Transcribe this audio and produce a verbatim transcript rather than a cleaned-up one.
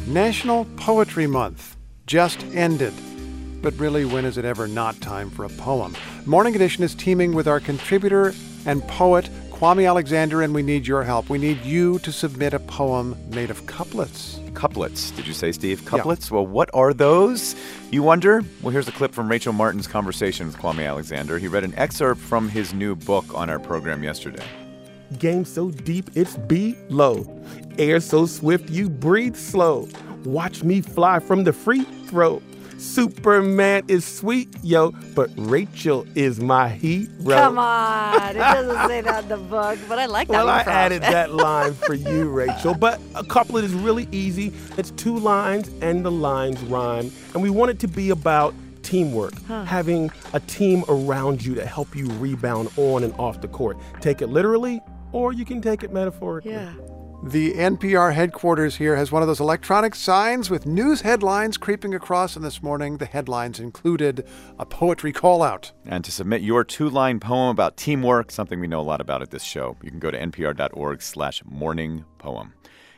National Poetry Month just ended. But really, when is it ever not time for a poem? Morning Edition is teaming with our contributor and poet, Kwame Alexander, and we need your help. We need you to submit a poem made of couplets. Couplets, did you say, Steve? Couplets? Yeah. Well, what are those? You wonder? Well, here's a clip from Rachel Martin's conversation with Kwame Alexander. He read an excerpt from his new book on our program yesterday. Game so deep it's below. Air so swift you breathe slow. Watch me fly from the free throw. Superman is sweet, yo, but Rachel is my hero. Come on. It doesn't say that in the book, but I like that Well, one. I added that line for you, Rachel. But a couplet is really easy. It's two lines and the lines rhyme. And we want it to be about teamwork, huh. having a team around you to help you rebound on and off the court. Take it literally, or you can take it metaphorically. Yeah. The N P R headquarters here has one of those electronic signs with news headlines creeping across, and this morning the headlines included a poetry call-out. And to submit your two-line poem about teamwork, something we know a lot about at this show, you can go to npr.org slash morning poem.